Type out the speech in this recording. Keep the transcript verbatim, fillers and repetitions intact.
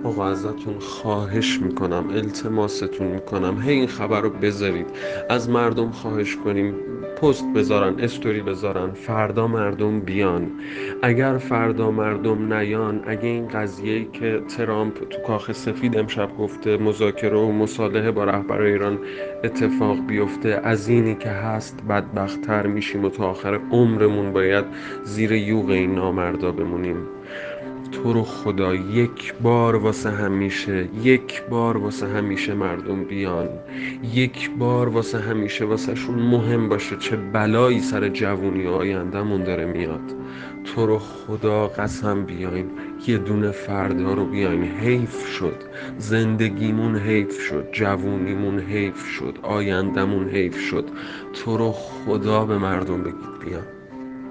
آقا ازتون خواهش میکنم، التماستون میکنم، هی این خبر رو بذارید، از مردم خواهش کنیم پست بذارن، استوری بذارن، فردا مردم بیان. اگر فردا مردم نیان، اگه این قضیه‌ای که ترامپ تو کاخ سفید امشب گفته مذاکره و مصالحه با رهبر ایران اتفاق بیفته، از اینی که هست بدبخت‌تر میشیم و تا آخر عمرمون باید زیر یوغ این نامردا بمونیم. تو رو خدا یک بار واسه همیشه، یک بار واسه همیشه مردم بیان، یک بار واسه همیشه واسه شون مهم باشه چه بلایی سر جوونی و آینده‌مون داره میاد. تو رو خدا قسم بیاین یه دونه فردا رو بیاین. حیف شد، زندگیمون حیف شد، جوونیمون حیف شد، آینده‌مون حیف شد. تو رو خدا به مردم بگید بیان.